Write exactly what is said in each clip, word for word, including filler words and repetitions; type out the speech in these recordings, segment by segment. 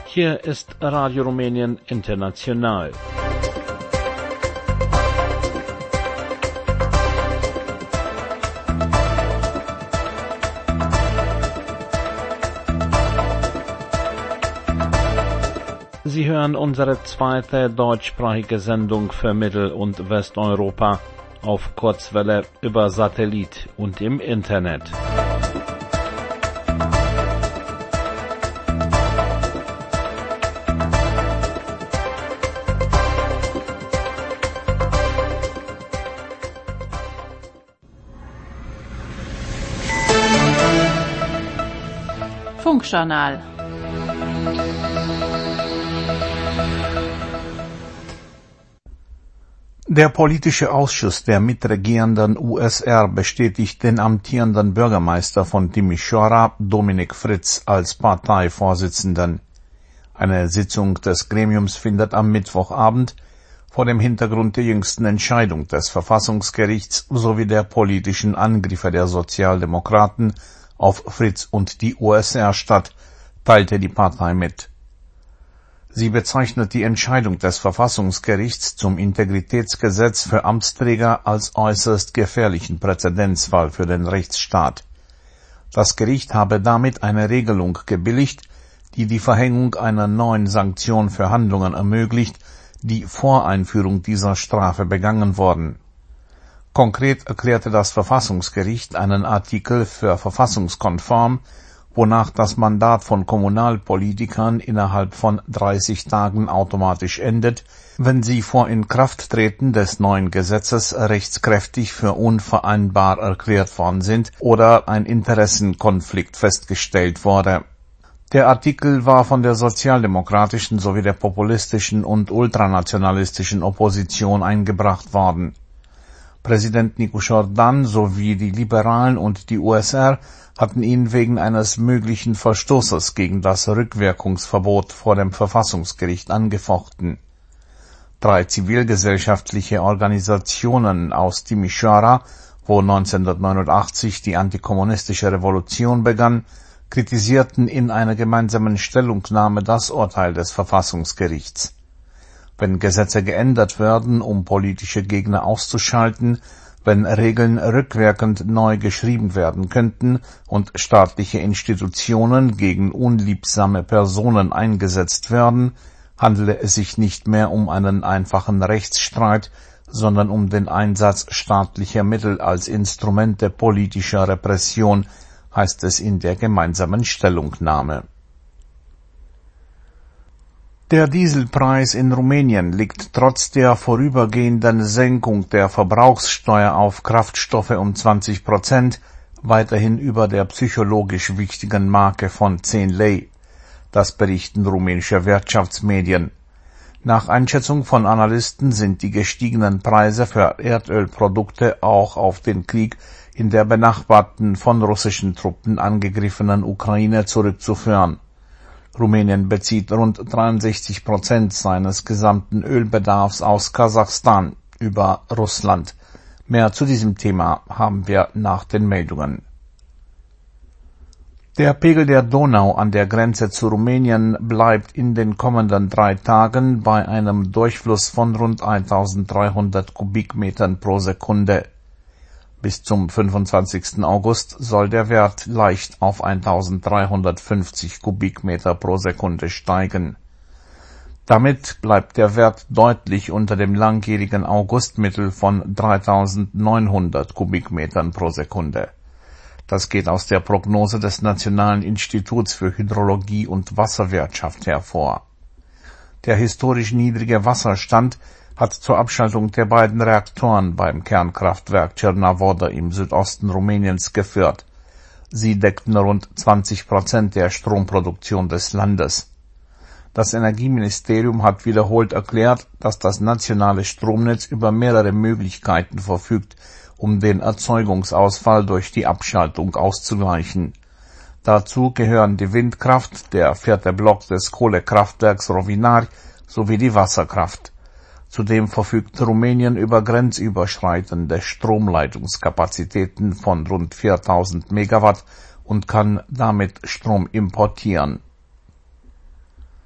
Hier ist Radio Rumänien International. Sie hören unsere zweite deutschsprachige Sendung für Mittel- und Westeuropa auf Kurzwelle über Satellit und im Internet. Funkjournal. Der politische Ausschuss der mitregierenden U S R bestätigt den amtierenden Bürgermeister von Timișoara, Dominic Fritz, als Parteivorsitzenden. Eine Sitzung des Gremiums findet am Mittwochabend vor dem Hintergrund der jüngsten Entscheidung des Verfassungsgerichts sowie der politischen Angriffe der Sozialdemokraten auf Fritz und die U S R statt, teilte die Partei mit. Sie bezeichnet die Entscheidung des Verfassungsgerichts zum Integritätsgesetz für Amtsträger als äußerst gefährlichen Präzedenzfall für den Rechtsstaat. Das Gericht habe damit eine Regelung gebilligt, die die Verhängung einer neuen Sanktion für Handlungen ermöglicht, die vor Einführung dieser Strafe begangen wurden. Konkret erklärte das Verfassungsgericht einen Artikel für verfassungskonform, wonach das Mandat von Kommunalpolitikern innerhalb von dreißig Tagen automatisch endet, wenn sie vor Inkrafttreten des neuen Gesetzes rechtskräftig für unvereinbar erklärt worden sind oder ein Interessenkonflikt festgestellt wurde. Der Artikel war von der sozialdemokratischen sowie der populistischen und ultranationalistischen Opposition eingebracht worden. Präsident Nicu-Jordan sowie die Liberalen und die U S R hatten ihn wegen eines möglichen Verstoßes gegen das Rückwirkungsverbot vor dem Verfassungsgericht angefochten. Drei zivilgesellschaftliche Organisationen aus Timișoara, wo neunzehnhundertneunundachtzig die antikommunistische Revolution begann, kritisierten in einer gemeinsamen Stellungnahme das Urteil des Verfassungsgerichts. Wenn Gesetze geändert werden, um politische Gegner auszuschalten, wenn Regeln rückwirkend neu geschrieben werden könnten und staatliche Institutionen gegen unliebsame Personen eingesetzt werden, handele es sich nicht mehr um einen einfachen Rechtsstreit, sondern um den Einsatz staatlicher Mittel als Instrumente politischer Repression, heißt es in der gemeinsamen Stellungnahme. Der Dieselpreis in Rumänien liegt trotz der vorübergehenden Senkung der Verbrauchssteuer auf Kraftstoffe um zwanzig Prozent weiterhin über der psychologisch wichtigen Marke von zehn Lei. Das berichten rumänische Wirtschaftsmedien. Nach Einschätzung von Analysten sind die gestiegenen Preise für Erdölprodukte auch auf den Krieg in der benachbarten, von russischen Truppen angegriffenen Ukraine zurückzuführen. Rumänien bezieht rund dreiundsechzig Prozent seines gesamten Ölbedarfs aus Kasachstan über Russland. Mehr zu diesem Thema haben wir nach den Meldungen. Der Pegel der Donau an der Grenze zu Rumänien bleibt in den kommenden drei Tagen bei einem Durchfluss von rund eintausenddreihundert Kubikmetern pro Sekunde. Bis zum fünfundzwanzigsten August soll der Wert leicht auf eintausenddreihundertfünfzig Kubikmeter pro Sekunde steigen. Damit bleibt der Wert deutlich unter dem langjährigen Augustmittel von dreitausendneunhundert Kubikmetern pro Sekunde. Das geht aus der Prognose des Nationalen Instituts für Hydrologie und Wasserwirtschaft hervor. Der historisch niedrige Wasserstand hat zur Abschaltung der beiden Reaktoren beim Kernkraftwerk Cernavodă im Südosten Rumäniens geführt. Sie deckten rund zwanzig Prozent der Stromproduktion des Landes. Das Energieministerium hat wiederholt erklärt, dass das nationale Stromnetz über mehrere Möglichkeiten verfügt, um den Erzeugungsausfall durch die Abschaltung auszugleichen. Dazu gehören die Windkraft, der vierte Block des Kohlekraftwerks Rovinari sowie die Wasserkraft. Zudem verfügt Rumänien über grenzüberschreitende Stromleitungskapazitäten von rund viertausend Megawatt und kann damit Strom importieren.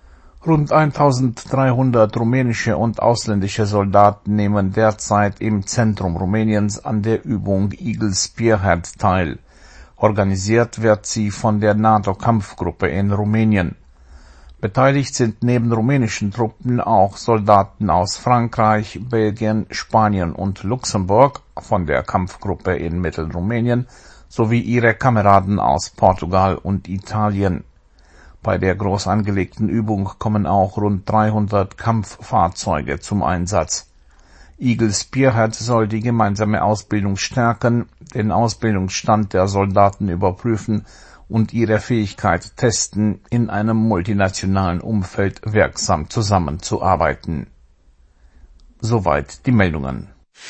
Rund eintausenddreihundert rumänische und ausländische Soldaten nehmen derzeit im Zentrum Rumäniens an der Übung Eagle Spearhead teil. Organisiert wird sie von der NATO-Kampfgruppe in Rumänien. Beteiligt sind neben rumänischen Truppen auch Soldaten aus Frankreich, Belgien, Spanien und Luxemburg von der Kampfgruppe in Mittelrumänien sowie ihre Kameraden aus Portugal und Italien. Bei der groß angelegten Übung kommen auch rund dreihundert Kampffahrzeuge zum Einsatz. Eagle Spearhead soll die gemeinsame Ausbildung stärken, den Ausbildungsstand der Soldaten überprüfen und ihre Fähigkeit testen, in einem multinationalen Umfeld wirksam zusammenzuarbeiten. Soweit die Meldungen.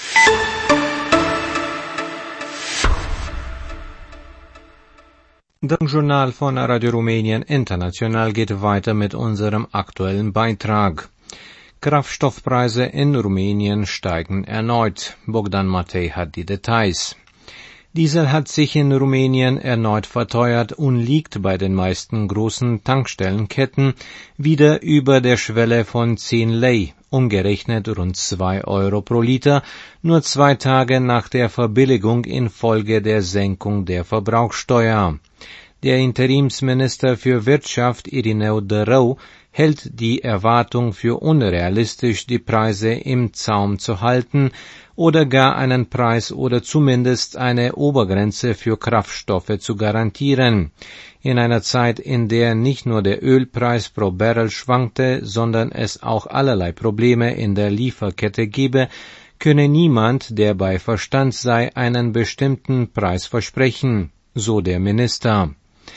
Das Journal von Radio Rumänien International geht weiter mit unserem aktuellen Beitrag. Kraftstoffpreise in Rumänien steigen erneut. Bogdan Matei hat die Details. Diesel hat sich in Rumänien erneut verteuert und liegt bei den meisten großen Tankstellenketten wieder über der Schwelle von zehn Lei, umgerechnet rund zwei Euro pro Liter, nur zwei Tage nach der Verbilligung infolge der Senkung der Verbrauchsteuer. Der Interimsminister für Wirtschaft Irineu Dărău hält die Erwartung für unrealistisch, die Preise im Zaum zu halten oder gar einen Preis oder zumindest eine Obergrenze für Kraftstoffe zu garantieren. In einer Zeit, in der nicht nur der Ölpreis pro Barrel schwankte, sondern es auch allerlei Probleme in der Lieferkette gebe, könne niemand, der bei Verstand sei, einen bestimmten Preis versprechen, so der Minister.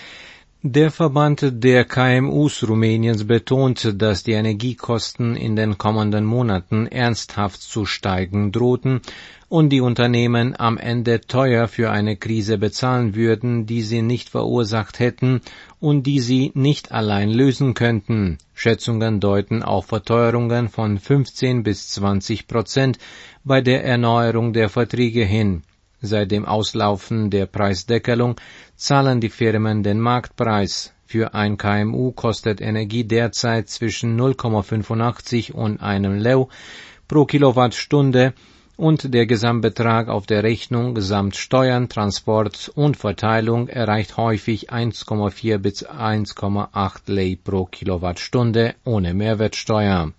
Der Verband der K M Us Rumäniens betont, dass die Energiekosten in den kommenden Monaten ernsthaft zu steigen drohten und die Unternehmen am Ende teuer für eine Krise bezahlen würden, die sie nicht verursacht hätten und die sie nicht allein lösen könnten. Schätzungen deuten auf Verteuerungen von fünfzehn bis zwanzig Prozent bei der Erneuerung der Verträge hin. Seit dem Auslaufen der Preisdeckelung zahlen die Firmen den Marktpreis. Für ein K M U kostet Energie derzeit zwischen null Komma fünfundachtzig und einem Leu pro Kilowattstunde und der Gesamtbetrag auf der Rechnung samt Steuern, Transport und Verteilung erreicht häufig eins Komma vier bis eins Komma acht Lei pro Kilowattstunde ohne Mehrwertsteuer.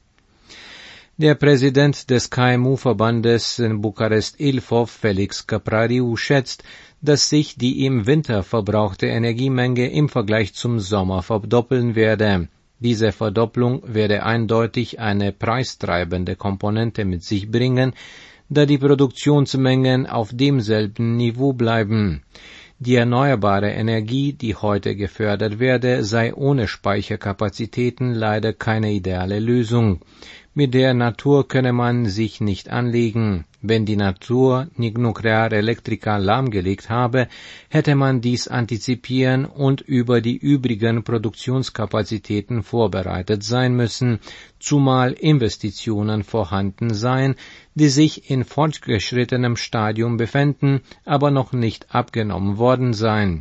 Der Präsident des K M U-Verbandes in Bukarest-Ilfov, Felix Caprariu, schätzt, dass sich die im Winter verbrauchte Energiemenge im Vergleich zum Sommer verdoppeln werde. Diese Verdopplung werde eindeutig eine preistreibende Komponente mit sich bringen, da die Produktionsmengen auf demselben Niveau bleiben. Die erneuerbare Energie, die heute gefördert werde, sei ohne Speicherkapazitäten leider keine ideale Lösung. Mit der Natur könne man sich nicht anlegen. Wenn die Natur Nuclear Electrica lahmgelegt habe, hätte man dies antizipieren und über die übrigen Produktionskapazitäten vorbereitet sein müssen, zumal Investitionen vorhanden seien, die sich in fortgeschrittenem Stadium befänden, aber noch nicht abgenommen worden seien.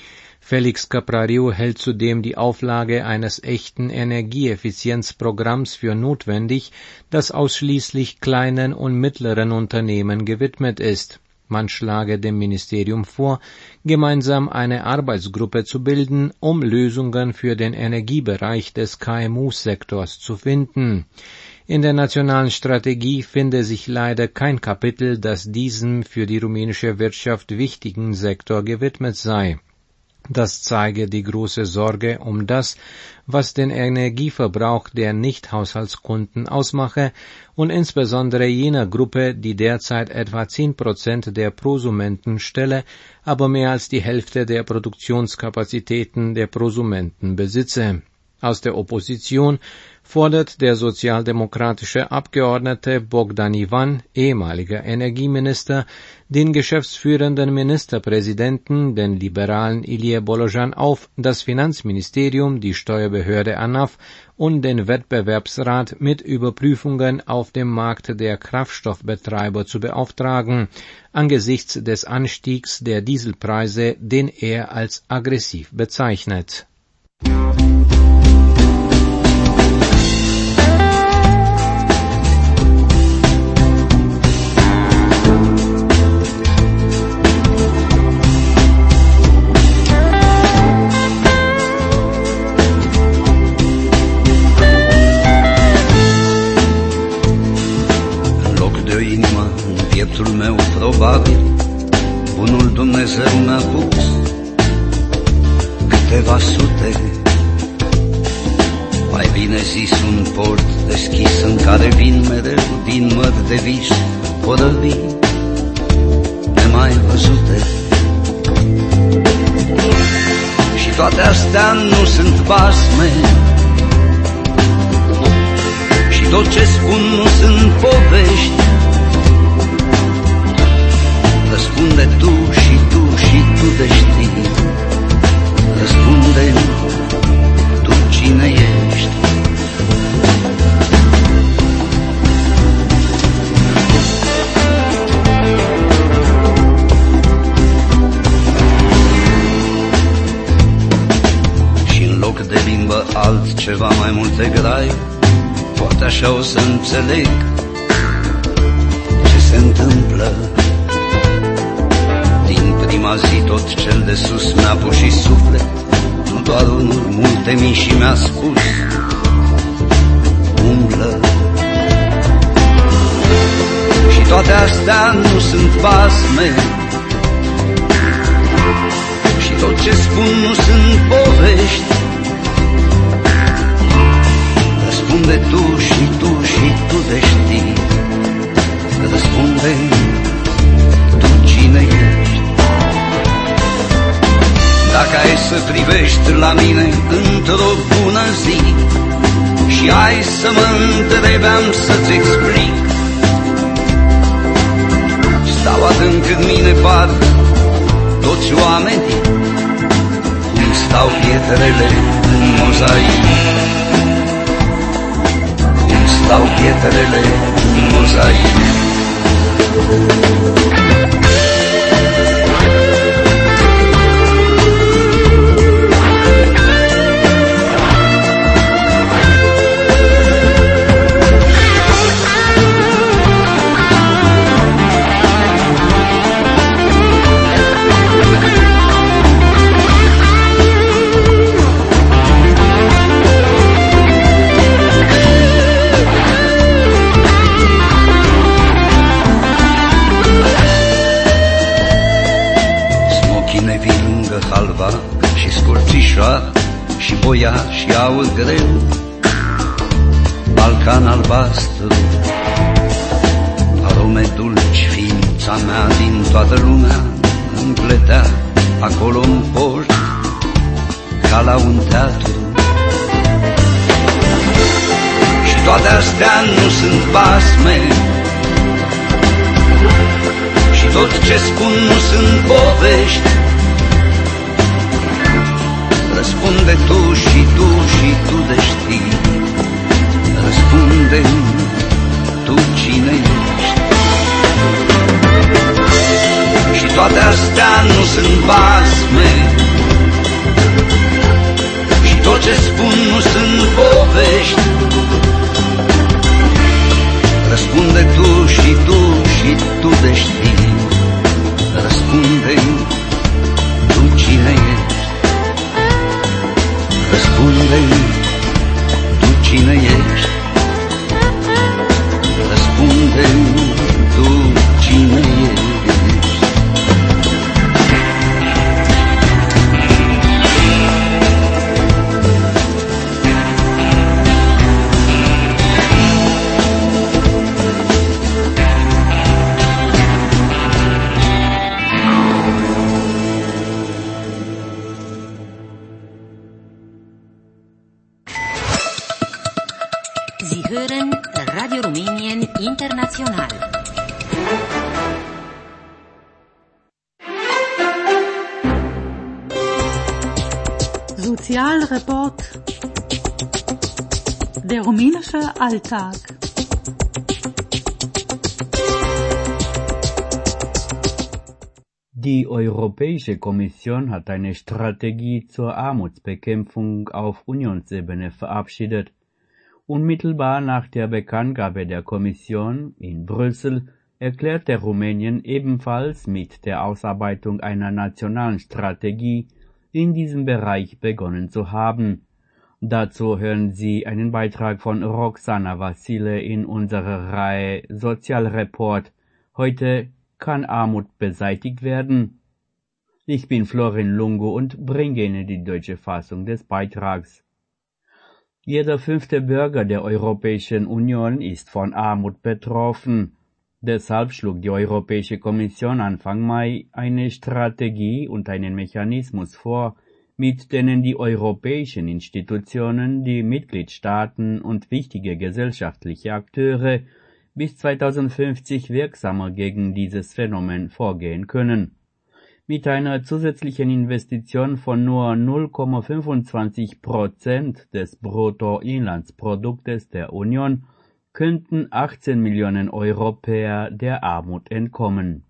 Felix Caprariu hält zudem die Auflage eines echten Energieeffizienzprogramms für notwendig, das ausschließlich kleinen und mittleren Unternehmen gewidmet ist. Man schlage dem Ministerium vor, gemeinsam eine Arbeitsgruppe zu bilden, um Lösungen für den Energiebereich des K M U-Sektors zu finden. In der nationalen Strategie finde sich leider kein Kapitel, das diesem für die rumänische Wirtschaft wichtigen Sektor gewidmet sei. Das zeige die große Sorge um das, was den Energieverbrauch der Nicht-Haushaltskunden ausmache und insbesondere jener Gruppe, die derzeit etwa zehn Prozent der Prosumenten stelle, aber mehr als die Hälfte der Produktionskapazitäten der Prosumenten besitze. Aus der Opposition fordert der sozialdemokratische Abgeordnete Bogdan Ivan, ehemaliger Energieminister, den geschäftsführenden Ministerpräsidenten, den Liberalen Ilie Bolojan, auf, das Finanzministerium, die Steuerbehörde ANAF und den Wettbewerbsrat mit Überprüfungen auf dem Markt der Kraftstoffbetreiber zu beauftragen, angesichts des Anstiegs der Dieselpreise, den er als aggressiv bezeichnet. câteva sute, mai bine zis un port deschis în care vin mereu din mări de vis corăbii nemai văzute. Și toate astea nu sunt basme, și tot ce spun nu sunt povești. Răspunde tu și tu și tu de știi, răspunde tu cine ești. Și în loc de limbă altceva mai multe grai, poate așa o să înțeleg ce se întâmplă. Din prima zi tot cel de sus mi-a pus și suflet, nu doar unul, multe mii, și mi-a spus umblă. Și toate astea nu sunt basme, și tot ce spun nu sunt povești. Răspunde tu și tu și tu de știi, răspunde tu cine ești. Dacă ai să privești la mine într-o bună zi și ai să mă întrebi, am să-ți explic. Stau adânc în mine, par toți oamenii, cum stau pietrele în mozaic, cum stau pietrele în mozaic. Și scurțișoară și boia și aur greu, Balcan albastru, arome dulci, ființa mea din toată lumea împletea acolo în poșt ca la un teatru. Și toate astea nu sunt basme, și tot ce spun nu sunt povești. Răspunde tu și tu și tu de știi, răspunde tu cine ești. Și toate astea nu sunt basme, și tot ce spun nu sunt povești. Răspunde tu și tu și tu de știi, răspunde tu cine ești. Răspunde tu cine ești, răspunde tu cine ești. Radio Rumänien International. Sozialreport. Der rumänische Alltag. Die Europäische Kommission hat eine Strategie zur Armutsbekämpfung auf Unionsebene verabschiedet. Unmittelbar nach der Bekanntgabe der Kommission in Brüssel erklärte Rumänien ebenfalls mit der Ausarbeitung einer nationalen Strategie in diesem Bereich begonnen zu haben. Dazu hören Sie einen Beitrag von Roxana Vasile in unserer Reihe Sozialreport. Heute: Kann Armut beseitigt werden? Ich bin Florin Lungu und bringe Ihnen die deutsche Fassung des Beitrags. Jeder fünfte Bürger der Europäischen Union ist von Armut betroffen. Deshalb schlug die Europäische Kommission Anfang Mai eine Strategie und einen Mechanismus vor, mit denen die europäischen Institutionen, die Mitgliedstaaten und wichtige gesellschaftliche Akteure bis zweitausendfünfzig wirksamer gegen dieses Phänomen vorgehen können. Mit einer zusätzlichen Investition von nur null Komma fünfundzwanzig Prozent des Bruttoinlandsproduktes der Union könnten achtzehn Millionen Europäer der Armut entkommen.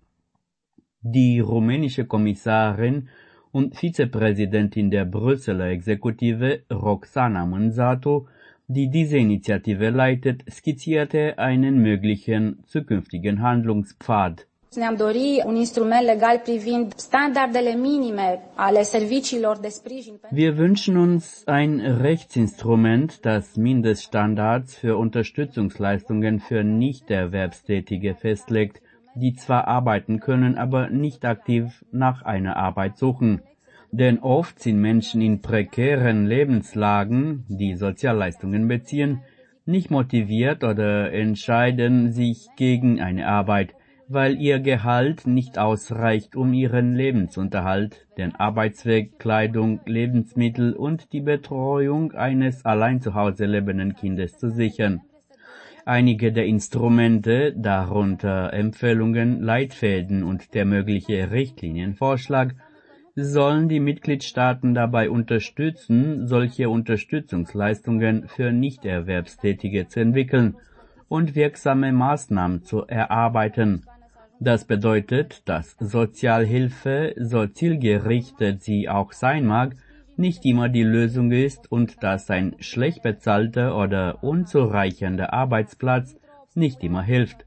Die rumänische Kommissarin und Vizepräsidentin der Brüsseler Exekutive Roxana Mânzatu, die diese Initiative leitet, skizzierte einen möglichen zukünftigen Handlungspfad. Ne-am dori un instrument legal privind standardele minime ale serviciilor de sprijin. Wir wünschen uns ein Rechtsinstrument, das Mindeststandards für Unterstützungsleistungen für Nichterwerbstätige festlegt, die zwar arbeiten können, aber nicht aktiv nach einer Arbeit suchen. Denn oft sind Menschen in prekären Lebenslagen, die Sozialleistungen beziehen, nicht motiviert oder entscheiden sich gegen eine Arbeit, weil ihr Gehalt nicht ausreicht, um ihren Lebensunterhalt, den Arbeitsweg, Kleidung, Lebensmittel und die Betreuung eines allein zu Hause lebenden Kindes zu sichern. Einige der Instrumente, darunter Empfehlungen, Leitfäden und der mögliche Richtlinienvorschlag, sollen die Mitgliedstaaten dabei unterstützen, solche Unterstützungsleistungen für Nichterwerbstätige zu entwickeln und wirksame Maßnahmen zu erarbeiten. Das bedeutet, dass Sozialhilfe, so zielgerichtet sie auch sein mag, nicht immer die Lösung ist und dass ein schlecht bezahlter oder unzureichender Arbeitsplatz nicht immer hilft.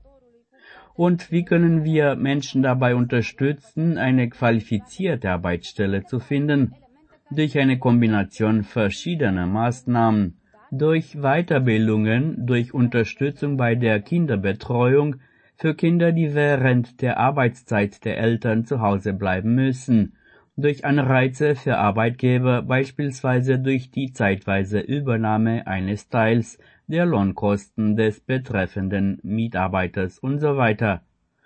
Und wie können wir Menschen dabei unterstützen, eine qualifizierte Arbeitsstelle zu finden? Durch eine Kombination verschiedener Maßnahmen, durch Weiterbildungen, durch Unterstützung bei der Kinderbetreuung für Kinder, die während der Arbeitszeit der Eltern zu Hause bleiben müssen, durch Anreize für Arbeitgeber, beispielsweise durch die zeitweise Übernahme eines Teils der Lohnkosten des betreffenden Mitarbeiters und so weiter.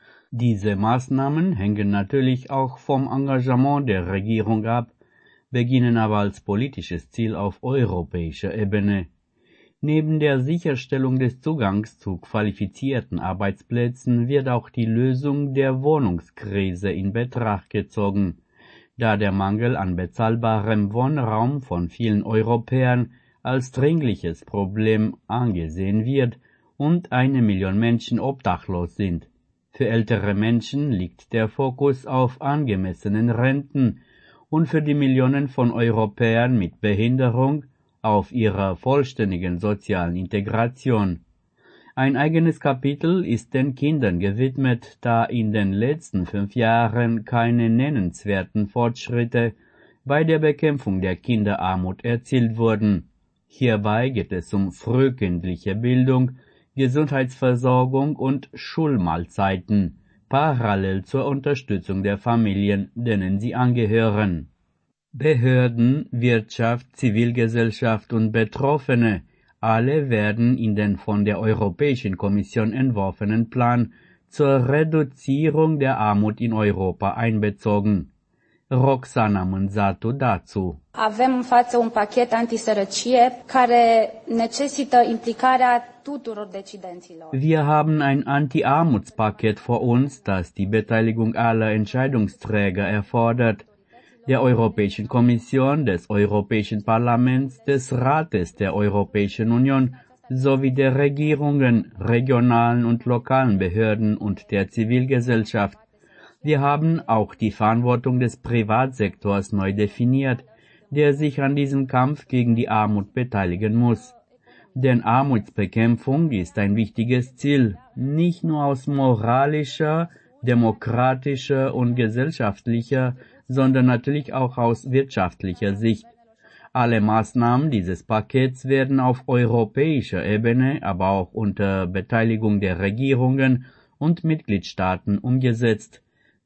Diese Maßnahmen hängen natürlich auch vom Engagement der Regierung ab, beginnen aber als politisches Ziel auf europäischer Ebene. Neben der Sicherstellung des Zugangs zu qualifizierten Arbeitsplätzen wird auch die Lösung der Wohnungskrise in Betracht gezogen, da der Mangel an bezahlbarem Wohnraum von vielen Europäern als dringliches Problem angesehen wird und eine Million Menschen obdachlos sind. Für ältere Menschen liegt der Fokus auf angemessenen Renten und für die Millionen von Europäern mit Behinderung auf ihrer vollständigen sozialen Integration. Ein eigenes Kapitel ist den Kindern gewidmet, da in den letzten fünf Jahren keine nennenswerten Fortschritte bei der Bekämpfung der Kinderarmut erzielt wurden. Hierbei geht es um frühkindliche Bildung, Gesundheitsversorgung und Schulmahlzeiten, parallel zur Unterstützung der Familien, denen sie angehören. Behörden, Wirtschaft, Zivilgesellschaft und Betroffene, alle werden in den von der Europäischen Kommission entworfenen Plan zur Reduzierung der Armut in Europa einbezogen. Roxana Mânzatu dazu. Avem în față un pachet antisărăcie care necesită implicarea tuturor decidenților. Wir haben ein Anti-Armutspaket vor uns, das die Beteiligung aller Entscheidungsträger erfordert. Der Europäischen Kommission, des Europäischen Parlaments, des Rates der Europäischen Union sowie der Regierungen, regionalen und lokalen Behörden und der Zivilgesellschaft. Wir haben auch die Verantwortung des Privatsektors neu definiert, der sich an diesem Kampf gegen die Armut beteiligen muss. Denn Armutsbekämpfung ist ein wichtiges Ziel, nicht nur aus moralischer, demokratischer und gesellschaftlicher, sondern natürlich auch aus wirtschaftlicher Sicht. Alle Maßnahmen dieses Pakets werden auf europäischer Ebene, aber auch unter Beteiligung der Regierungen und Mitgliedstaaten umgesetzt.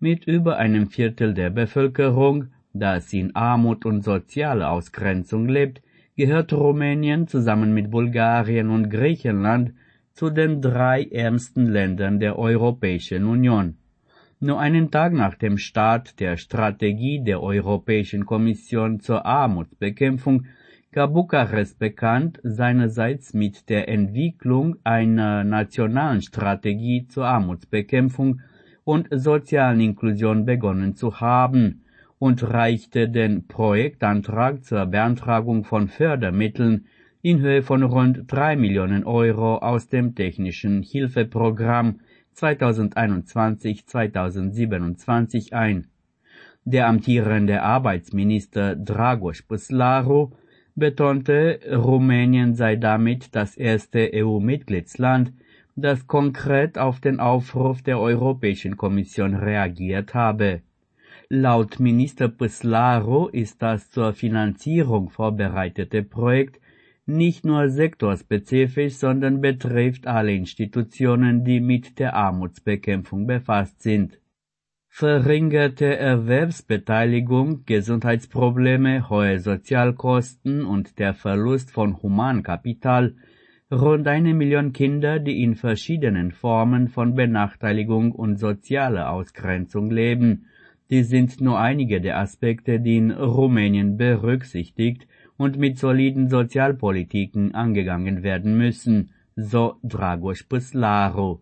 mit über einem Viertel der Bevölkerung, das in Armut und sozialer Ausgrenzung lebt, gehört Rumänien zusammen mit Bulgarien und Griechenland zu den drei ärmsten Ländern der Europäischen Union. Nur einen Tag nach dem Start der Strategie der Europäischen Kommission zur Armutsbekämpfung gab Bukarest bekannt, seinerseits mit der Entwicklung einer nationalen Strategie zur Armutsbekämpfung und sozialen Inklusion begonnen zu haben und reichte den Projektantrag zur Beantragung von Fördermitteln in Höhe von rund drei Millionen Euro aus dem Technischen Hilfeprogramm zweitausendeinundzwanzig bis zweitausendsiebenundzwanzig ein. Der amtierende Arbeitsminister Dragoș Păslaru betonte, Rumänien sei damit das erste E U-Mitgliedsland, das konkret auf den Aufruf der Europäischen Kommission reagiert habe. Laut Minister Păslaru ist das zur Finanzierung vorbereitete Projekt nicht nur sektorspezifisch, sondern betrifft alle Institutionen, die mit der Armutsbekämpfung befasst sind. Verringerte Erwerbsbeteiligung, Gesundheitsprobleme, hohe Sozialkosten und der Verlust von Humankapital, rund eine Million Kinder, die in verschiedenen Formen von Benachteiligung und sozialer Ausgrenzung leben, die sind nur einige der Aspekte, die in Rumänien berücksichtigt und mit soliden Sozialpolitiken angegangen werden müssen, so Dragoș Păslaru.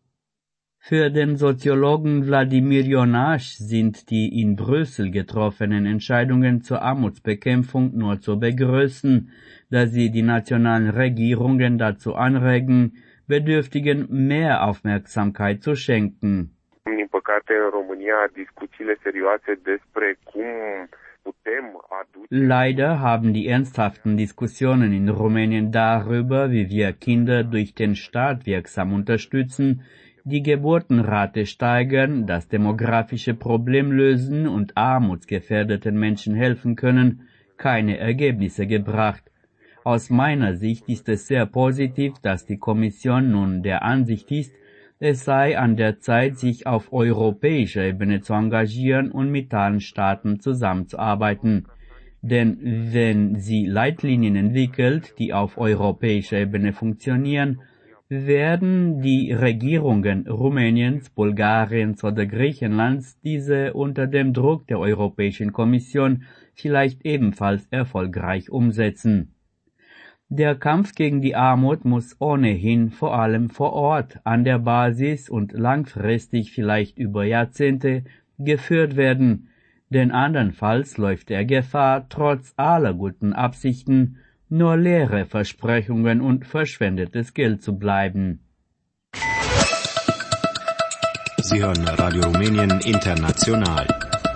Für den Soziologen Wladimir Jonasch sind die in Brüssel getroffenen Entscheidungen zur Armutsbekämpfung nur zu begrüßen, da sie die nationalen Regierungen dazu anregen, Bedürftigen mehr Aufmerksamkeit zu schenken. Din păcate, în România, discuțiile serioase despre cum putem aduce... Leider haben die ernsthaften Diskussionen in Rumänien darüber, wie wir Kinder durch den Staat wirksam unterstützen, die Geburtenrate steigern, das demografische Problem lösen und armutsgefährdeten Menschen helfen können, keine Ergebnisse gebracht. Aus meiner Sicht ist es sehr positiv, dass die Kommission nun der Ansicht ist, es sei an der Zeit, sich auf europäischer Ebene zu engagieren und mit allen Staaten zusammenzuarbeiten. Denn wenn sie Leitlinien entwickelt, die auf europäischer Ebene funktionieren, werden die Regierungen Rumäniens, Bulgariens oder Griechenlands diese unter dem Druck der Europäischen Kommission vielleicht ebenfalls erfolgreich umsetzen. Der Kampf gegen die Armut muss ohnehin vor allem vor Ort, an der Basis und langfristig vielleicht über Jahrzehnte geführt werden, denn andernfalls läuft er Gefahr, trotz aller guten Absichten nur leere Versprechungen und verschwendetes Geld zu bleiben. Sie hören Radio Rumänien International.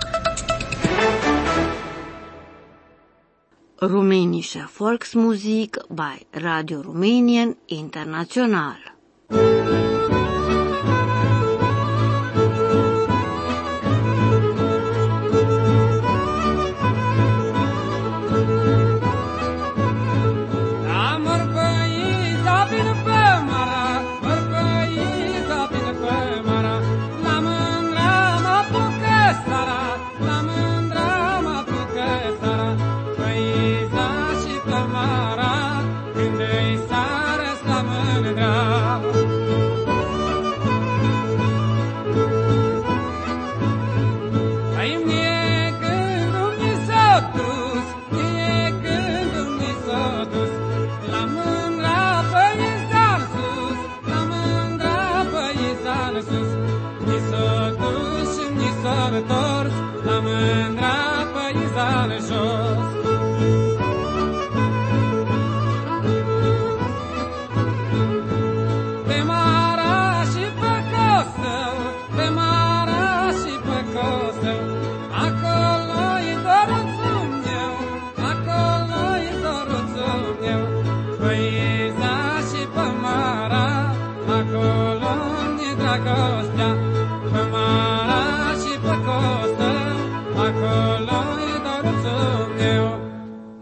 Rumänische Volksmusik bei Radio Rumänien International.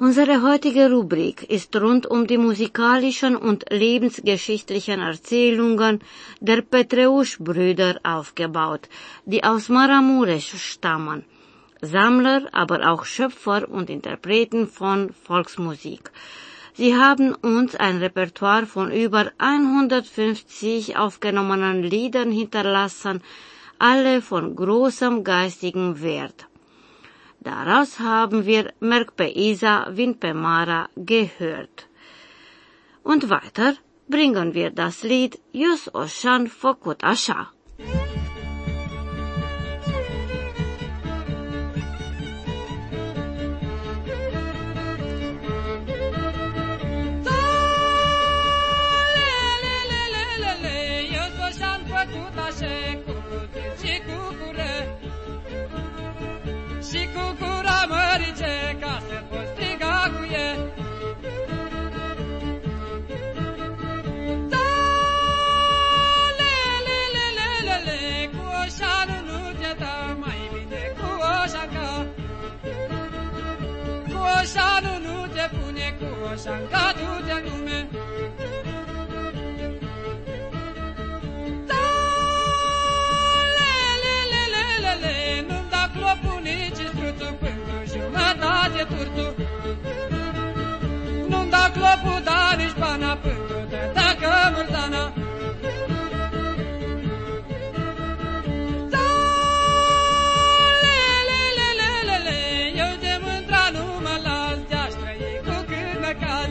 Unsere heutige Rubrik ist rund um die musikalischen und lebensgeschichtlichen Erzählungen der Petreusch-Brüder aufgebaut, die aus Maramuresch stammen. Sammler, aber auch Schöpfer und Interpreten von Volksmusik. Sie haben uns ein Repertoire von über hundertfünfzig aufgenommenen Liedern hinterlassen, alle von großem geistigem Wert. Daraus haben wir Merkpe Isa Vinpe Mara gehört. Und weiter bringen wir das Lied Yus Oshan Fokut Asha. Și cu gura mărice ca să poți striga cu e. Da, le, le, le, le, le, le, cu oșanul nu te dă mai bine cu oșanca. Cu oșanul nu te pune cu oșanca, du-te în lume. De turtu nu-mi da clopul, da nici bana pându-te dacă mârzana. Da, le, le, le, le, le, le, eu de mândra nu mă las, te-aș trăi cu cât mă caz.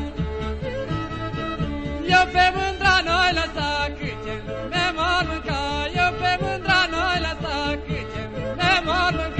Eu pe mândra noi lăsa câte lume m-ar mânca, eu pe mândra noi lăsa câte lume m-ar mânca.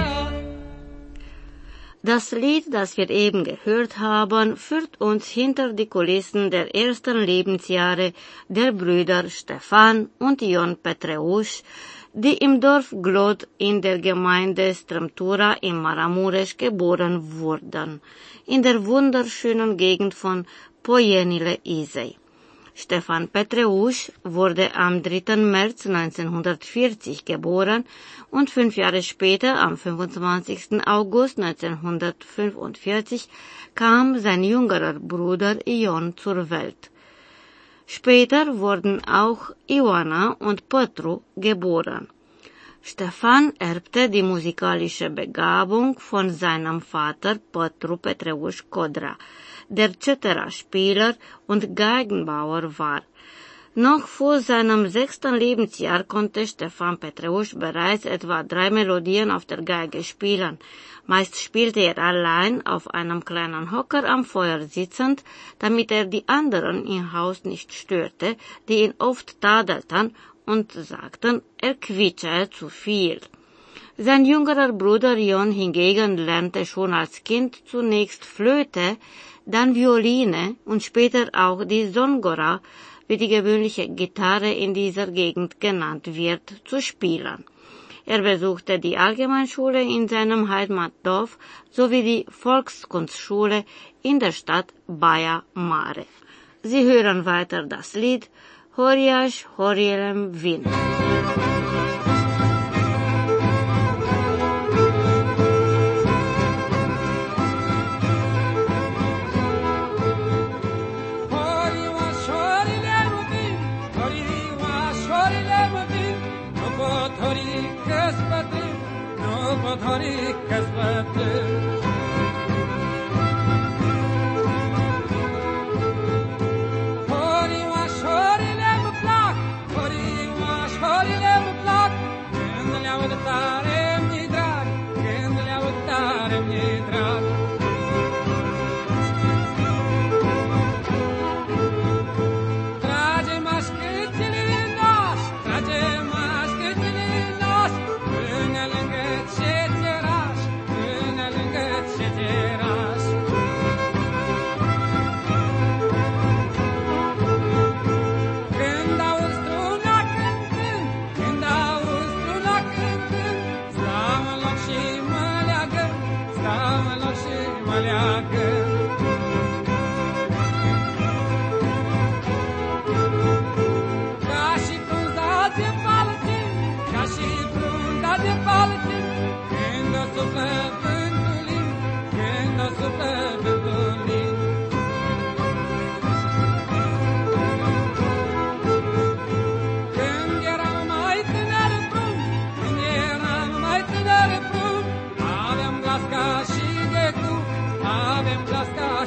Das Lied, das wir eben gehört haben, führt uns hinter die Kulissen der ersten Lebensjahre der Brüder Stefan und Jon Petreusch, die im Dorf Glod in der Gemeinde Strămtura in Maramuresch geboren wurden, in der wunderschönen Gegend von Poienile Isei. Stefan Petreusch wurde am dritten März neunzehnhundertvierzig geboren und fünf Jahre später, am fünfundzwanzigsten August neunzehnhundertfünfundvierzig, kam sein jüngerer Bruder Ion zur Welt. Später wurden auch Ioana und Petru geboren. Stefan erbte die musikalische Begabung von seinem Vater Petru Petreusch Codra, der Cetera-Spieler und Geigenbauer war. Noch vor seinem sechsten Lebensjahr konnte Stefan Petreusch bereits etwa drei Melodien auf der Geige spielen. Meist spielte er allein auf einem kleinen Hocker am Feuer sitzend, damit er die anderen im Haus nicht störte, die ihn oft tadelten und sagten, er quietsche zu viel. Sein jüngerer Bruder Jon hingegen lernte schon als Kind zunächst Flöte, dann Violine und später auch die Songora, wie die gewöhnliche Gitarre in dieser Gegend genannt wird, zu spielen. Er besuchte die Allgemeinschule in seinem Heimatdorf sowie die Volkskunstschule in der Stadt Baia Mare. Sie hören weiter das Lied Horiash Horielem Vin. Hari kasbate Hari wa shori le mutlaq Hari wa shori le mutlaq Kendle avd tarem ni drag Kendle avd tarem ni drag Traje mas kitli nos Traje mas kitli nos Önelenge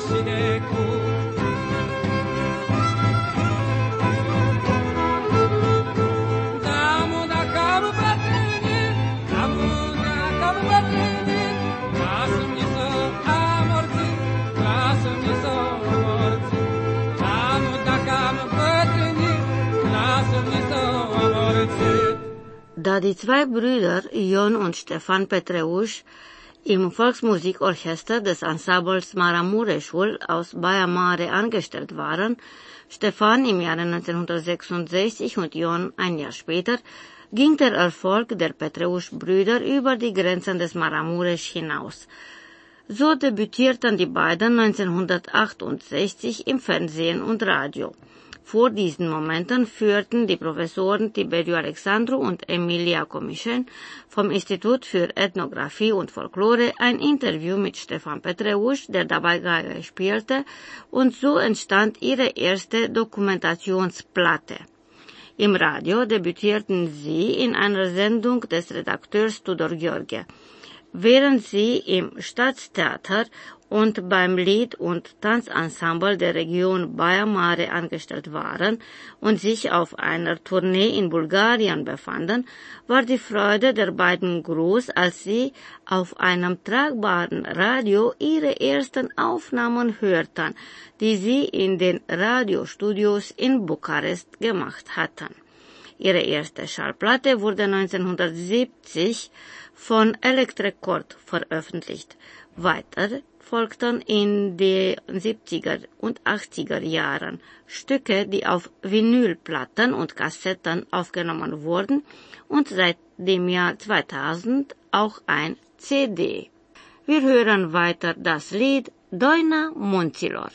și de cur. Damu dacă am bătrânit, damu dacă am bătrânit, lasă-mi să amorțit, lasă-mi să amorțit. Damu dacă am bătrânit, lasă-mi să amorțit. Da die zwei Brüder, Jon und Stefan Petreusch, im Volksmusikorchester des Ensembles Maramureșul aus Baia Mare angestellt waren, Stefan im Jahre neunzehnhundertsechsundsechzig und Jon ein Jahr später, ging der Erfolg der Petreusch-Brüder über die Grenzen des Maramuresch hinaus. So debütierten die beiden neunzehnhundertachtundsechzig im Fernsehen und Radio. Vor diesen Momenten führten die Professoren Tiberiu Alexandru und Emilia Comișen vom Institut für Ethnographie und Folklore ein Interview mit Stefan Petreusch, der dabei Geige spielte, und so entstand ihre erste Dokumentationsplatte. Im Radio debütierten sie in einer Sendung des Redakteurs Tudor Gheorghe. Während sie im Staatstheater und beim Lied- und Tanzensemble der Region Baia Mare angestellt waren und sich auf einer Tournee in Bulgarien befanden, war die Freude der beiden groß, als sie auf einem tragbaren Radio ihre ersten Aufnahmen hörten, die sie in den Radiostudios in Bukarest gemacht hatten. Ihre erste Schallplatte wurde neunzehnhundertsiebzig von Electrecord veröffentlicht. Weiter folgten in den siebziger und achtziger Jahren Stücke, die auf Vinylplatten und Kassetten aufgenommen wurden und seit dem Jahr zweitausend auch ein C D. Wir hören weiter das Lied Doina Munților.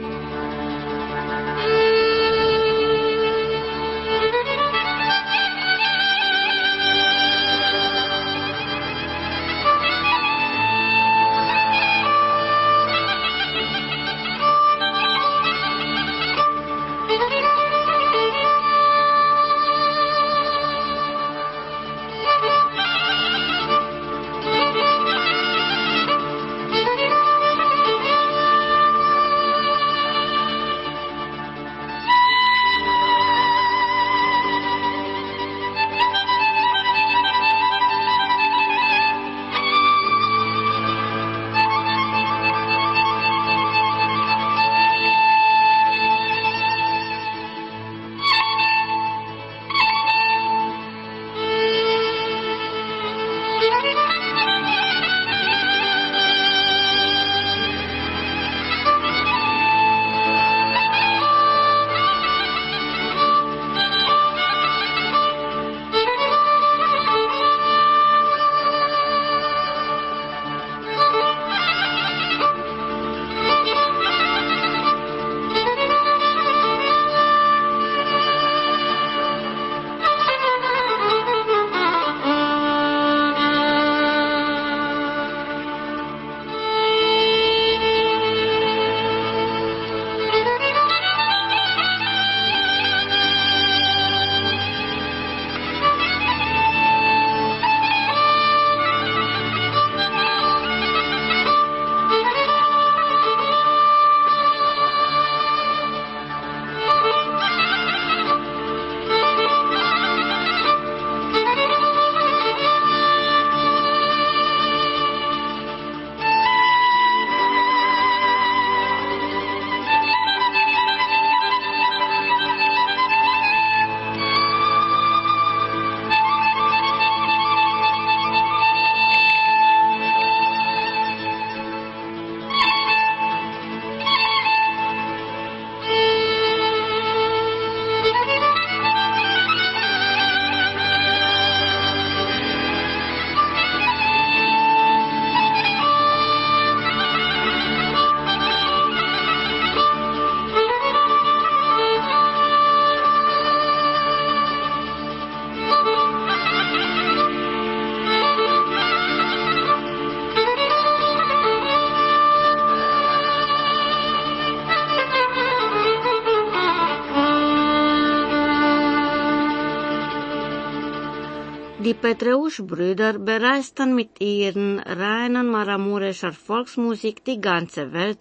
Die Petreusch-Brüder bereisten mit ihren reinen maramurescher Volksmusik die ganze Welt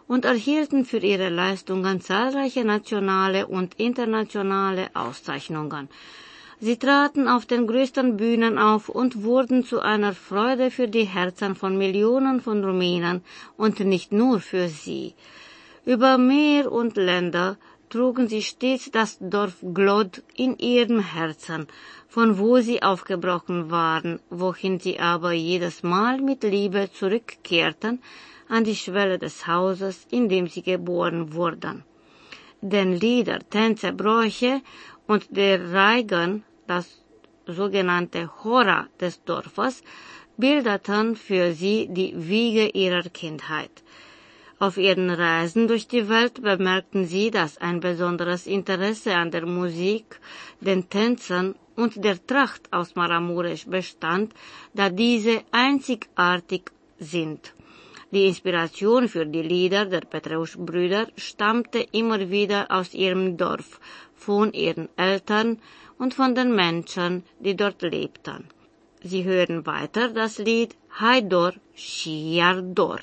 und erhielten für ihre Leistungen zahlreiche nationale und internationale Auszeichnungen. Sie traten auf den größten Bühnen auf und wurden zu einer Freude für die Herzen von Millionen von Rumänen und nicht nur für sie. Über Meer und Länder trugen sie stets das Dorf Glod in ihrem Herzen, von wo sie aufgebrochen waren, wohin sie aber jedes Mal mit Liebe zurückkehrten, an die Schwelle des Hauses, in dem sie geboren wurden. Denn Lieder, Tänze, Bräuche und der Reigen, das sogenannte Hora des Dorfes, bildeten für sie die Wiege ihrer Kindheit. Auf ihren Reisen durch die Welt bemerkten sie, dass ein besonderes Interesse an der Musik, den Tänzen und der Tracht aus Maramuresch bestand, da diese einzigartig sind. Die Inspiration für die Lieder der Petreusch-Brüder stammte immer wieder aus ihrem Dorf, von ihren Eltern und von den Menschen, die dort lebten. Sie hören weiter das Lied Haidor Shiardor.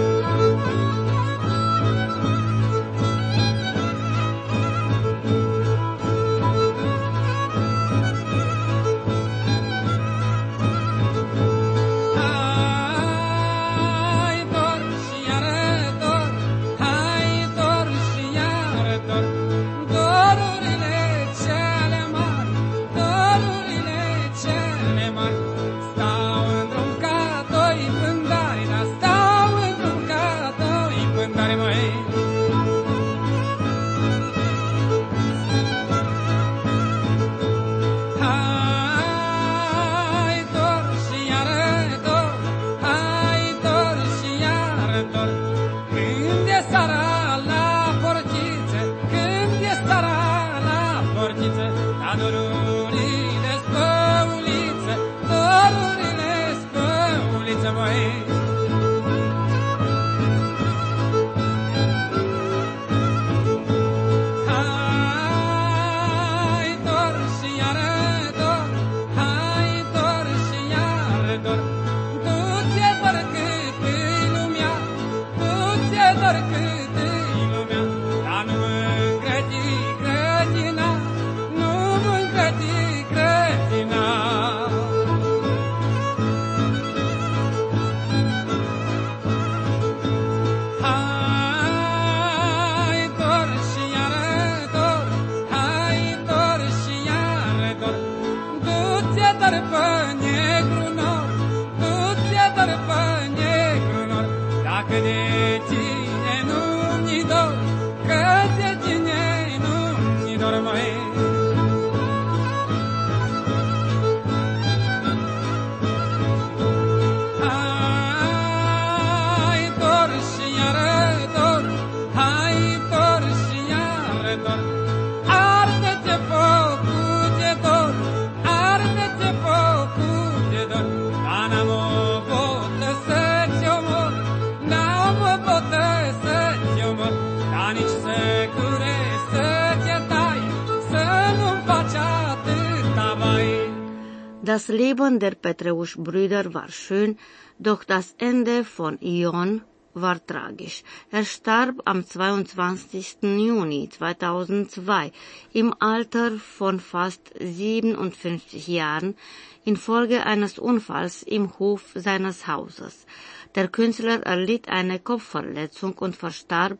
Das Leben der Petreusch-Brüder war schön, doch das Ende von Ion war tragisch. Er starb am zweiundzwanzigsten Juni zweitausendzwei im Alter von fast siebenundfünfzig Jahren infolge eines Unfalls im Hof seines Hauses. Der Künstler erlitt eine Kopfverletzung und verstarb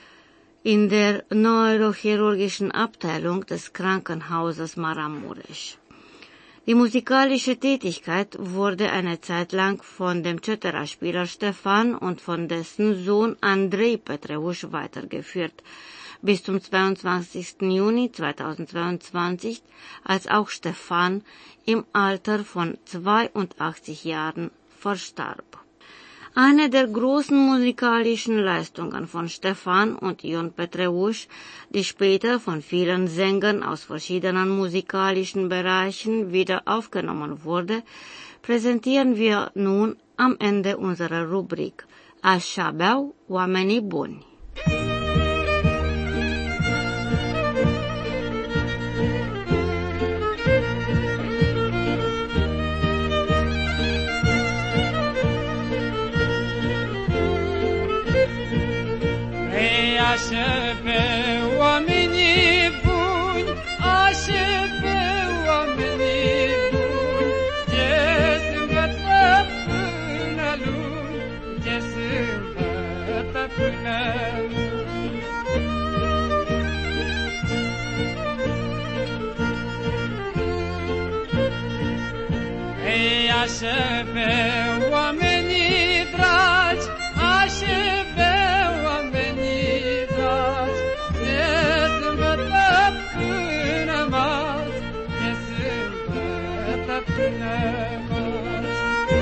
in der neurochirurgischen Abteilung des Krankenhauses Maramuresch. Die musikalische Tätigkeit wurde eine Zeit lang von dem Cetera-Spieler Stefan und von dessen Sohn Andrei Petreusch weitergeführt, bis zum zweiundzwanzigsten Juni zweitausendzweiundzwanzig, als auch Stefan im Alter von zweiundachtzig Jahren verstarb. Eine der großen musikalischen Leistungen von Stefan und Ion Petreusch, die später von vielen Sängern aus verschiedenen musikalischen Bereichen wieder aufgenommen wurde, präsentieren wir nun am Ende unserer Rubrik Așa beau oamenii buni. așa pe oamenii buni, așa pe oamenii buni, de sâmbătă până luni, de sâmbătă până luni. Ei, așa pe oamenii dragi, așa pe oamenii dragi, de sâmbătă până marți, de sâmbătă până marți.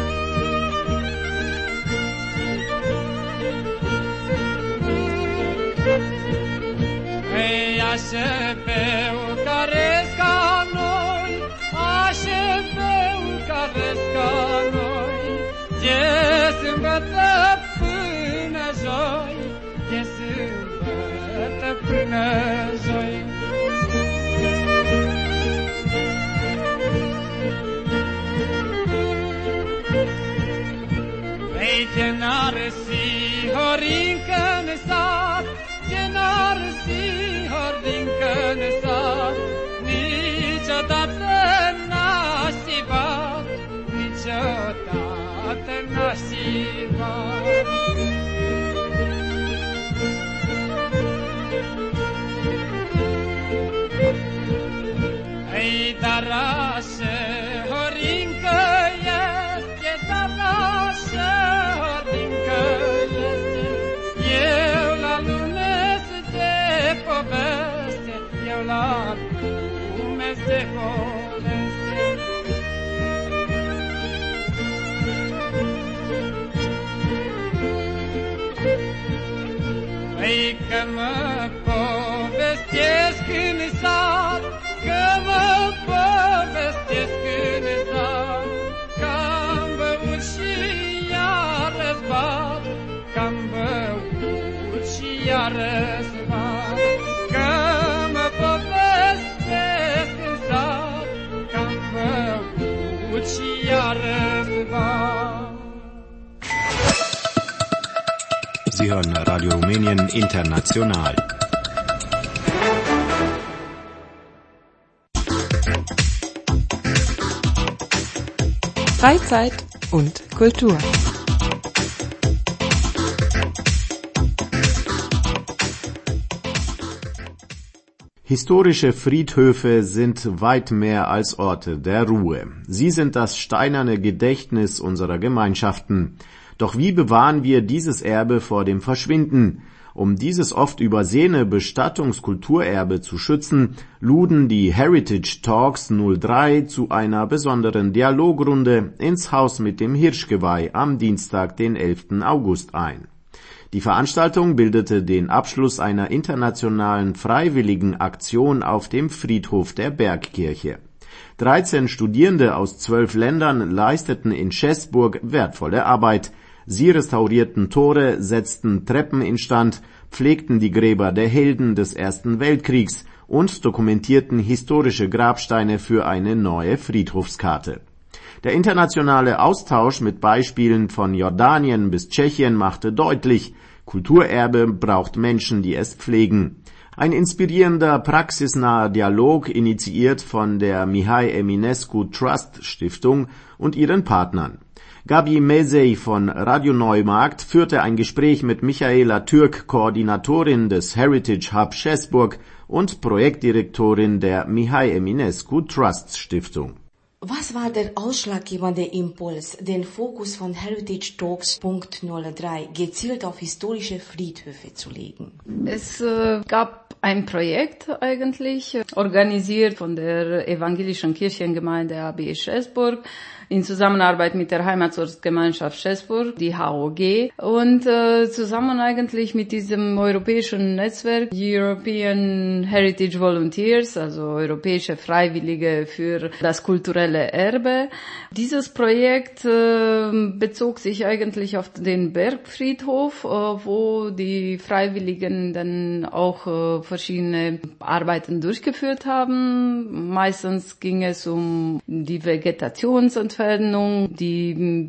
Ei, așa pe care-s ca noi, așa pe care-s ca noi, de sâmbătă până joi, de sâmbătă până joi. Ei, de n-are si horincă-n sat, de n-are si horincă-n sat, niciodată n-a si bat, niciodată n-a si bat. Ei, dar așa horincă este, dar așa horincă este, eu la lume se poveste, eu la lume se poveste. Ei, că mă povestesc în sat, că mă povestesc în sat, că-am băut și iară-s bat, că-am băut și iară-s bat, că mă povestesc în sat, că-am băut și iară-s bat. Sie hören Radio Rumänien International. Freizeit und Kultur. Historische Friedhöfe sind weit mehr als Orte der Ruhe. Sie sind das steinerne Gedächtnis unserer Gemeinschaften. Doch wie bewahren wir dieses Erbe vor dem Verschwinden? Um dieses oft übersehene Bestattungskulturerbe zu schützen, luden die Heritage Talks null drei zu einer besonderen Dialogrunde ins Haus mit dem Hirschgeweih am Dienstag, den elften August ein. Die Veranstaltung bildete den Abschluss einer internationalen freiwilligen Aktion auf dem Friedhof der Bergkirche. dreizehn Studierende aus zwölf Ländern leisteten in Schäßburg wertvolle Arbeit. Sie restaurierten Tore, setzten Treppen instand, pflegten die Gräber der Helden des Ersten Weltkriegs und dokumentierten historische Grabsteine für eine neue Friedhofskarte. Der internationale Austausch mit Beispielen von Jordanien bis Tschechien machte deutlich, Kulturerbe braucht Menschen, die es pflegen. Ein inspirierender, praxisnaher Dialog, initiiert von der Mihai Eminescu Trust Stiftung und ihren Partnern. Gabi Mesey von Radio Neumarkt führte ein Gespräch mit Michaela Türk, Koordinatorin des Heritage Hub Schäßburg und Projektdirektorin der Mihai Eminescu Trust Stiftung. Was war der ausschlaggebende Impuls, den Fokus von Heritage Talks Punkt null drei gezielt auf historische Friedhöfe zu legen? Es äh, gab ein Projekt eigentlich, organisiert von der Evangelischen Kirchengemeinde A B Schäßburg, in Zusammenarbeit mit der Heimatsortsgemeinschaft Schäßburg, die H O G, und äh, zusammen eigentlich mit diesem europäischen Netzwerk European Heritage Volunteers, also europäische Freiwillige für das kulturelle Erbe. Dieses Projekt äh, bezog sich eigentlich auf den Bergfriedhof, äh, wo die Freiwilligen dann auch äh, verschiedene Arbeiten durchgeführt haben. Meistens ging es um die Vegetationsentwicklung, Entfernung, die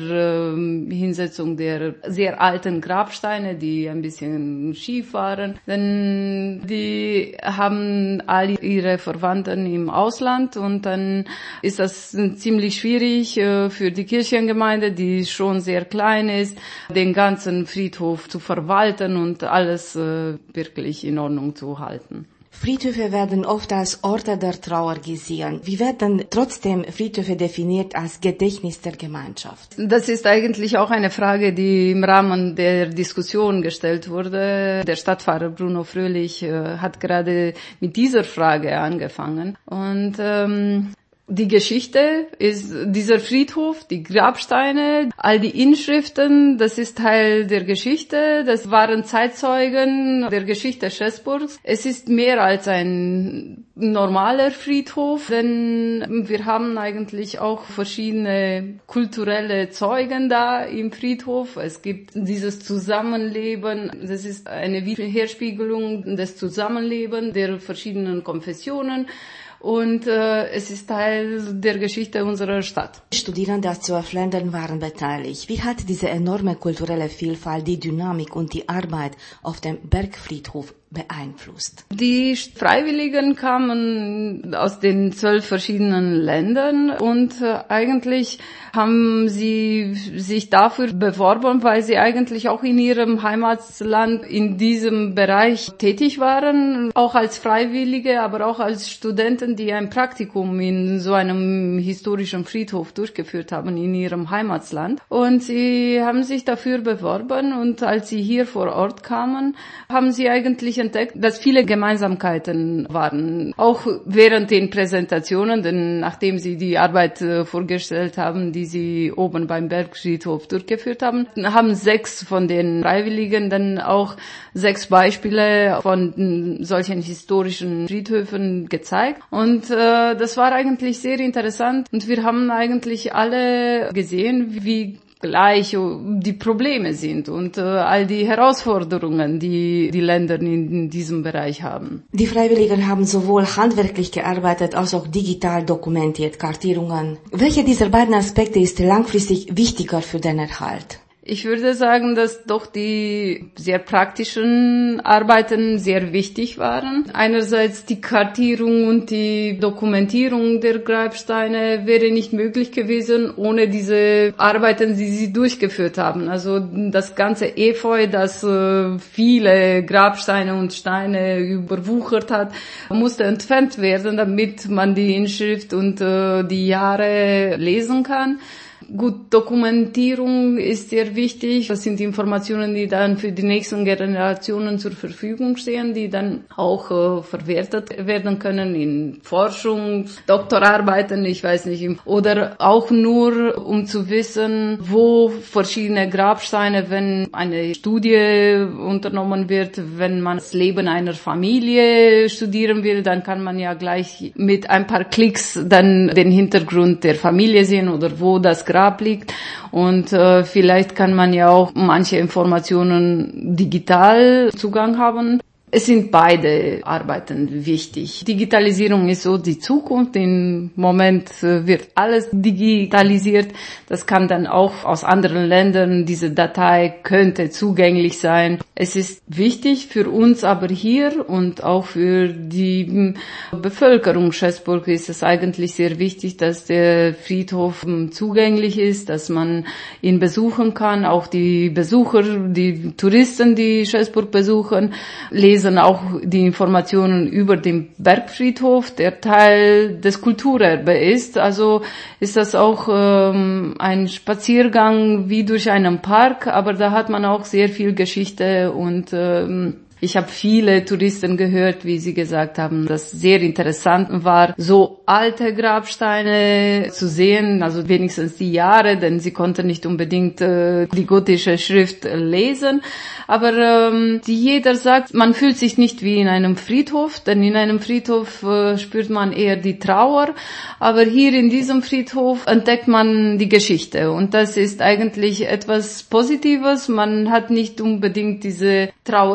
Wiederhinsetzung der sehr alten Grabsteine, die ein bisschen schief waren. Denn die haben all ihre Verwandten im Ausland und dann ist das ziemlich schwierig für die Kirchengemeinde, die schon sehr klein ist, den ganzen Friedhof zu verwalten und alles wirklich in Ordnung zu halten. Friedhöfe werden oft als Orte der Trauer gesehen. Wie werden trotzdem Friedhöfe definiert als Gedächtnis der Gemeinschaft? Das ist eigentlich auch eine Frage, die im Rahmen der Diskussion gestellt wurde. Der Stadtpfarrer Bruno Fröhlich äh, hat gerade mit dieser Frage angefangen. Und ähm, die Geschichte ist dieser Friedhof, die Grabsteine, all die Inschriften, das ist Teil der Geschichte, das waren Zeitzeugen der Geschichte Schäßburgs. Es ist mehr als ein normaler Friedhof, denn wir haben eigentlich auch verschiedene kulturelle Zeugen da im Friedhof. Es gibt dieses Zusammenleben, das ist eine Widerspiegelung des Zusammenlebens der verschiedenen Konfessionen. Und äh, es ist Teil der Geschichte unserer Stadt. Studierende aus zwölf Ländern waren beteiligt. Wie hat diese enorme kulturelle Vielfalt die Dynamik und die Arbeit auf dem Bergfriedhof beeinflusst? Die Freiwilligen kamen aus den zwölf verschiedenen Ländern und äh, eigentlich haben sie sich dafür beworben, weil sie eigentlich auch in ihrem Heimatland in diesem Bereich tätig waren, auch als Freiwillige, aber auch als Studenten, die ein Praktikum in so einem historischen Friedhof durchgeführt haben in ihrem Heimatland. Und sie haben sich dafür beworben und als sie hier vor Ort kamen, haben sie eigentlich entdeckt, dass viele Gemeinsamkeiten waren. Auch während den Präsentationen, denn nachdem sie die Arbeit äh, vorgestellt haben, die sie oben beim Bergfriedhof durchgeführt haben, haben sechs von den Freiwilligen dann auch sechs Beispiele von solchen historischen Friedhöfen gezeigt. Und äh, das war eigentlich sehr interessant. Und wir haben eigentlich alle gesehen, wie gleich die Probleme sind und äh, all die Herausforderungen, die die Länder in diesem Bereich haben. Die Freiwilligen haben sowohl handwerklich gearbeitet als auch digital dokumentiert, Kartierungen. Welche dieser beiden Aspekte ist langfristig wichtiger für den Erhalt? Ich würde sagen, dass doch die sehr praktischen Arbeiten sehr wichtig waren. Einerseits die Kartierung und die Dokumentierung der Grabsteine wäre nicht möglich gewesen ohne diese Arbeiten, die sie durchgeführt haben. Also das ganze Efeu, das äh, viele Grabsteine und Steine überwuchert hat, musste entfernt werden, damit man die Inschrift und äh, die Jahre lesen kann. Gut, Dokumentierung ist sehr wichtig. Das sind Informationen, die dann für die nächsten Generationen zur Verfügung stehen, die dann auch äh, verwertet werden können in Forschung, Doktorarbeiten, ich weiß nicht, oder auch nur, um zu wissen, wo verschiedene Grabsteine, wenn eine Studie unternommen wird, wenn man das Leben einer Familie studieren will, dann kann man ja gleich mit ein paar Klicks dann den Hintergrund der Familie sehen oder wo das Grab liegt und äh, vielleicht kann man ja auch manche Informationen digital Zugang haben. Es sind beide Arbeiten wichtig. Digitalisierung ist so die Zukunft. Im Moment wird alles digitalisiert. Das kann dann auch aus anderen Ländern, diese Datei könnte zugänglich sein. Es ist wichtig für uns aber hier und auch für die Bevölkerung Schäßburg ist es eigentlich sehr wichtig, dass der Friedhof zugänglich ist, dass man ihn besuchen kann. Auch die Besucher, die Touristen, die Schäßburg besuchen, lesen auch die Informationen über den Bergfriedhof, der Teil des Kulturerbes ist. Also ist das auch ähm, ein Spaziergang wie durch einen Park, aber da hat man auch sehr viel Geschichte und ähm, ich habe viele Touristen gehört, wie sie gesagt haben, dass sehr interessant war, so alte Grabsteine zu sehen, also wenigstens die Jahre, denn sie konnten nicht unbedingt äh, die gotische Schrift lesen. Aber ähm, die jeder sagt, man fühlt sich nicht wie in einem Friedhof, denn in einem Friedhof äh, spürt man eher die Trauer. Aber hier in diesem Friedhof entdeckt man die Geschichte und das ist eigentlich etwas Positives. Man hat nicht unbedingt diese Trauergefühle.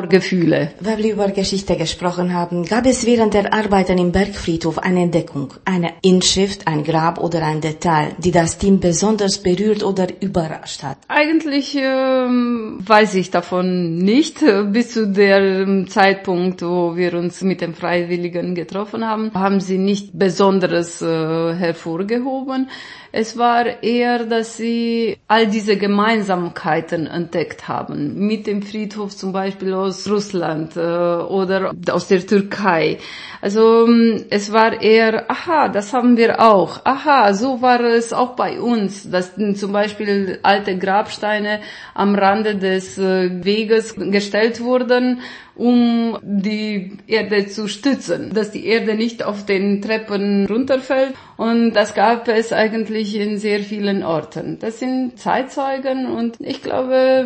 Gefühle. Weil wir über Geschichte gesprochen haben, gab es während der Arbeiten im Bergfriedhof eine Entdeckung, eine Inschrift, ein Grab oder ein Detail, die das Team besonders berührt oder überrascht hat? Eigentlich ähm, weiß ich davon nicht. Bis zu dem Zeitpunkt, wo wir uns mit den Freiwilligen getroffen haben, haben sie nicht Besonderes äh, hervorgehoben. Es war eher, dass sie all diese Gemeinsamkeiten entdeckt haben. Mit dem Friedhof zum Beispiel aus Russland äh, oder aus der Türkei. Also es war eher, aha, das haben wir auch. Aha, so war es auch bei uns, dass zum Beispiel alte Grabsteine am Rande des äh, Weges gestellt wurden, um die Erde zu stützen, dass die Erde nicht auf den Treppen runterfällt. Und das gab es eigentlich in sehr vielen Orten. Das sind Zeitzeugen und ich glaube,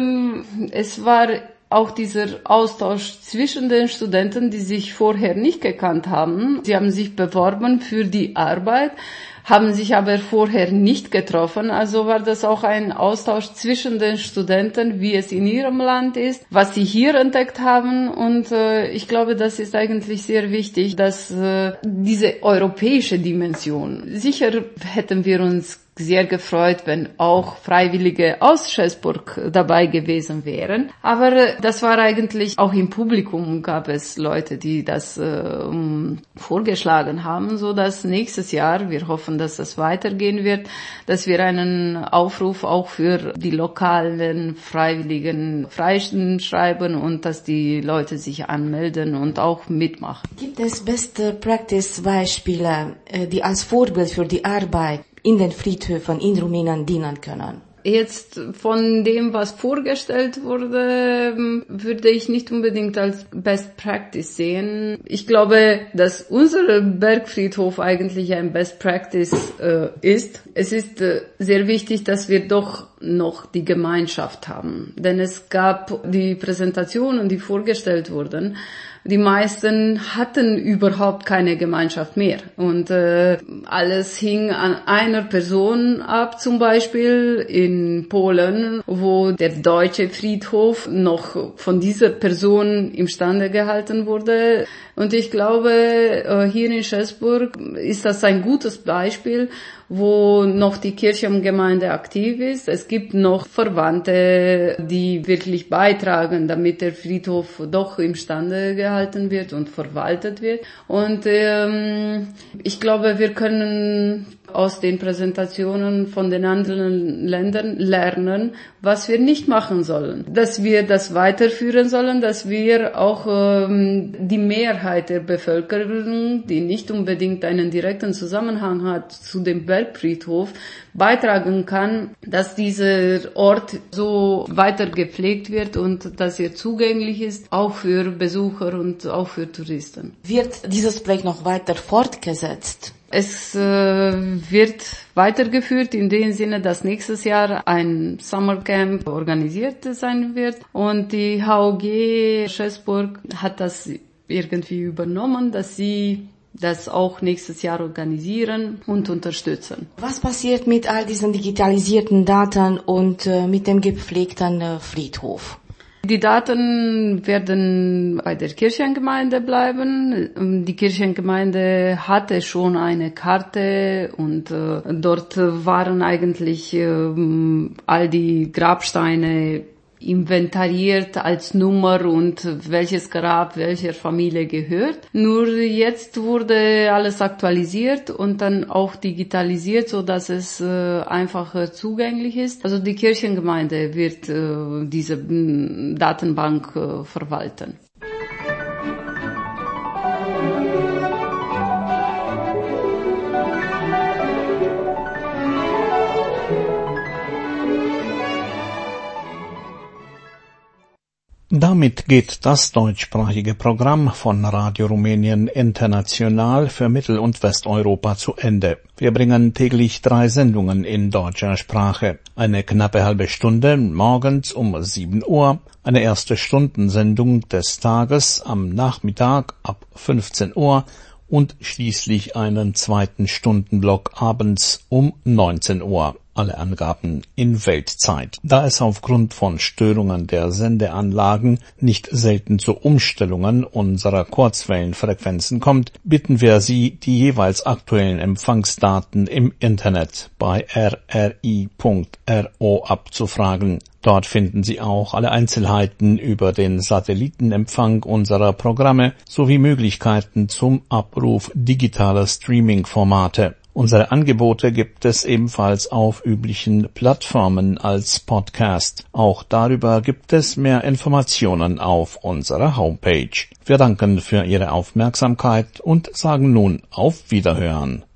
es war auch dieser Austausch zwischen den Studenten, die sich vorher nicht gekannt haben. Sie haben sich beworben für die Arbeit, haben sich aber vorher nicht getroffen. Also war das auch ein Austausch zwischen den Studenten, wie es in ihrem Land ist, was sie hier entdeckt haben. Und äh, ich glaube, das ist eigentlich sehr wichtig, dass äh, diese europäische Dimension, sicher hätten wir uns sehr gefreut, wenn auch Freiwillige aus Schäßburg dabei gewesen wären. Aber das war eigentlich, auch im Publikum gab es Leute, die das äh, vorgeschlagen haben, so dass nächstes Jahr, wir hoffen, dass das weitergehen wird, dass wir einen Aufruf auch für die lokalen Freiwilligen freischreiben und dass die Leute sich anmelden und auch mitmachen. Gibt es beste Practice-Beispiele, die als Vorbild für die Arbeit in den Friedhöfen in Rumänien dienen können? Jetzt von dem, was vorgestellt wurde, würde ich nicht unbedingt als Best Practice sehen. Ich glaube, dass unser Bergfriedhof eigentlich ein Best Practice äh, ist. Es ist äh, sehr wichtig, dass wir doch noch die Gemeinschaft haben. Denn es gab die Präsentationen, die vorgestellt wurden. Die meisten hatten überhaupt keine Gemeinschaft mehr und äh, alles hing an einer Person ab, zum Beispiel in Polen, wo der deutsche Friedhof noch von dieser Person imstande gehalten wurde. Und ich glaube, äh, hier in Schäßburg ist das ein gutes Beispiel, wo noch die Kirchengemeinde aktiv ist. Es gibt noch Verwandte, die wirklich beitragen, damit der Friedhof doch imstande gehalten wird und verwaltet wird. Und ähm, ich glaube, wir können aus den Präsentationen von den anderen Ländern lernen, was wir nicht machen sollen. Dass wir das weiterführen sollen, dass wir auch ähm, die Mehrheit der Bevölkerung, die nicht unbedingt einen direkten Zusammenhang hat zu dem Bergfriedhof, beitragen kann, dass dieser Ort so weiter gepflegt wird und dass er zugänglich ist, auch für Besucher und auch für Touristen. Wird dieses Projekt noch weiter fortgesetzt? Es äh, wird weitergeführt in dem Sinne, dass nächstes Jahr ein Summercamp organisiert sein wird und die H O G Schäßburg hat das irgendwie übernommen, dass sie das auch nächstes Jahr organisieren und unterstützen. Was passiert mit all diesen digitalisierten Daten und äh, mit dem gepflegten äh, Friedhof? Die Daten werden bei der Kirchengemeinde bleiben. Die Kirchengemeinde hatte schon eine Karte und äh, dort waren eigentlich äh, all die Grabsteine inventariert als Nummer und welches Grab welcher Familie gehört. Nur jetzt wurde alles aktualisiert und dann auch digitalisiert, so dass es äh, einfacher zugänglich ist. Also die Kirchengemeinde wird äh, diese m, Datenbank äh, verwalten. Damit geht das deutschsprachige Programm von Radio Rumänien International für Mittel- und Westeuropa zu Ende. Wir bringen täglich drei Sendungen in deutscher Sprache. Eine knappe halbe Stunde morgens um sieben Uhr, eine erste Stundensendung des Tages am Nachmittag ab fünfzehn Uhr und schließlich einen zweiten Stundenblock abends um neunzehn Uhr. alle Angaben in Weltzeit. Da es aufgrund von Störungen der Sendeanlagen nicht selten zu Umstellungen unserer Kurzwellenfrequenzen kommt, bitten wir Sie, die jeweils aktuellen Empfangsdaten im Internet bei r r i punkt r o abzufragen. Dort finden Sie auch alle Einzelheiten über den Satellitenempfang unserer Programme sowie Möglichkeiten zum Abruf digitaler Streaming-Formate. Unsere Angebote gibt es ebenfalls auf üblichen Plattformen als Podcast. Auch darüber gibt es mehr Informationen auf unserer Homepage. Wir danken für Ihre Aufmerksamkeit und sagen nun auf Wiederhören.